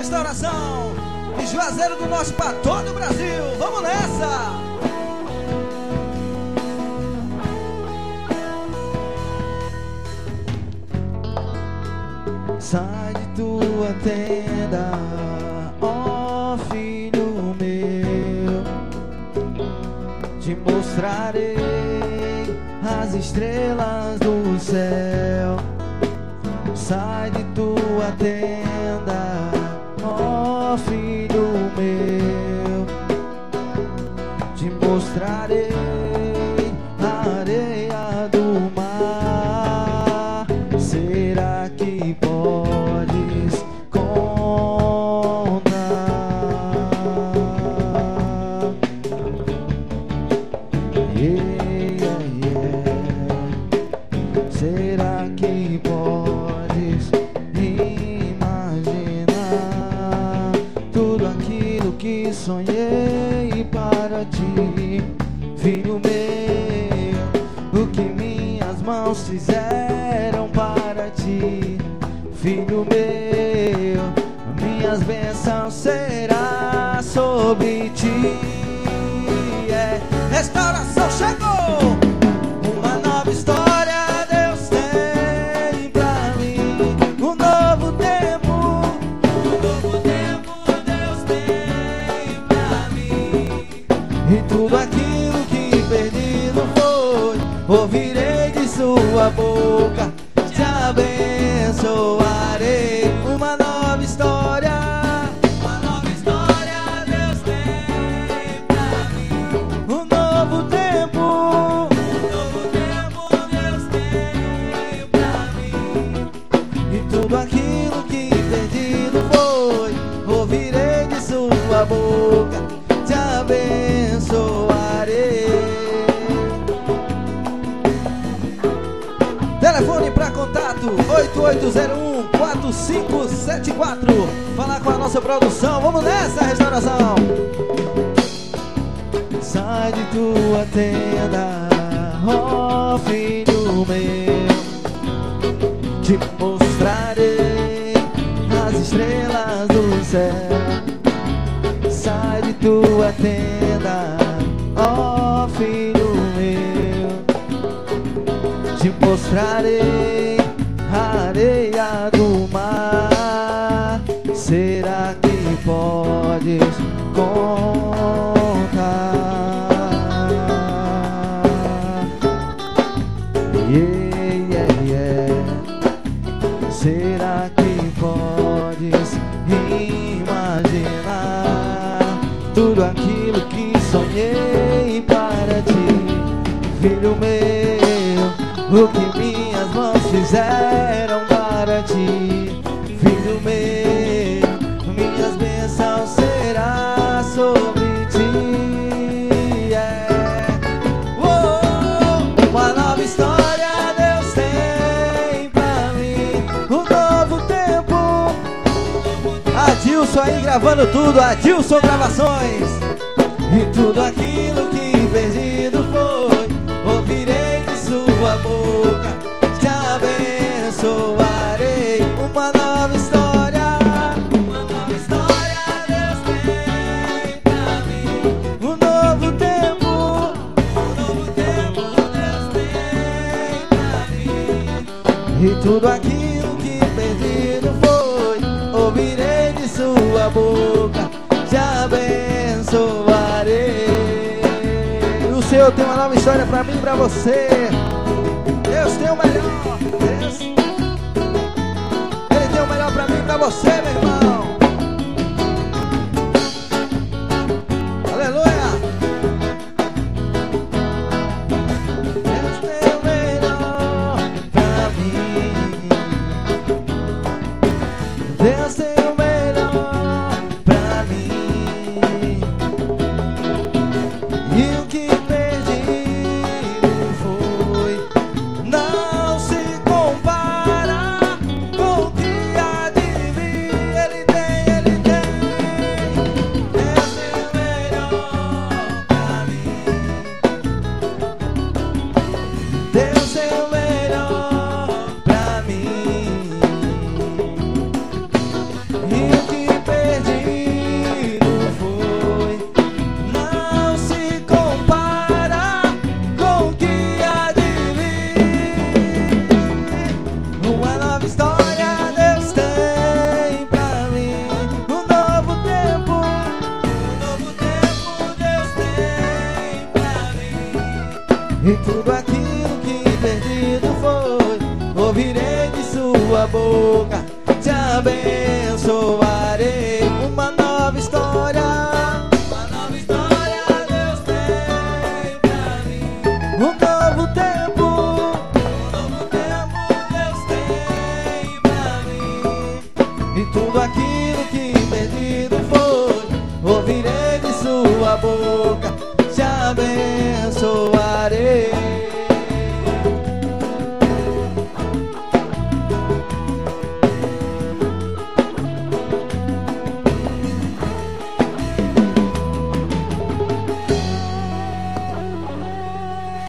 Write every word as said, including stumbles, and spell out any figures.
Restauração de Juazeiro do Norte para todo o Brasil. Vamos nessa! Sai de tua tenda, ó filho meu, te mostrarei as estrelas do céu. Sai de tua tenda, ó filho meu, te mostrarei a areia do mar. Será que podes contar? Yeah, yeah. Será que podes imaginar tudo aquilo que sonhei para ti, filho meu? O que minhas mãos fizeram para ti, filho meu? Minhas bênçãos será sobre ti. É, restauração chegou. Uma nova história Deus tem pra mim. Um novo tempo, um novo tempo Deus tem pra mim. E tudo aquilo que perdido foi, ouvirei de sua boca, te abençoarei. Uma nova história, uma nova história Deus tem pra mim. Um novo tempo, um novo tempo Deus tem pra mim. E tudo aquilo que perdido foi, ouvirei de sua boca, te abençoarei. Telefone para contato oito oito zero um, quatro cinco sete quatro. Falar com a nossa produção. Vamos nessa, restauração. Sai de tua tenda, ó filho meu, te mostrarei as estrelas do céu. Sai de tua tenda, ó filho meu, te mostrarei a areia do mar. Será que podes contar? Yeah, yeah, yeah. Será que podes imaginar tudo aquilo que sonhei para ti, filho meu? O que minhas mãos fizeram para ti, filho meu? Minhas bênçãos será sobre ti. Yeah. Oh, uma nova história Deus tem pra mim. Um novo tempo. Adilson aí gravando tudo. Adilson Gravações. E tudo aquilo que perdido foi, ouvirei de sua boca, te abençoarei. Uma nova história, uma nova história Deus tem pra mim. Um novo tempo, um novo tempo Deus tem pra mim. E tudo aquilo que perdido foi, ouvirei de sua boca, te abençoarei. O Senhor tem uma nova história pra mim e pra você. Deus tem o melhor. Deus... Ele tem o melhor pra mim e pra você, meu irmão. Aleluia. Deus tem o melhor pra mim. Deus tem o melhor pra mim. E o que perdido foi, não se compara com o que há de vir. Ele E tudo aquilo que perdido foi, ouvirei de sua boca, te abençoarei. Uma nova história, uma nova história Deus tem pra mim. um novo tempo, Um novo tempo Deus tem pra mim. e tudo aquilo que perdido foi, ouvirei de sua boca, te abençoarei.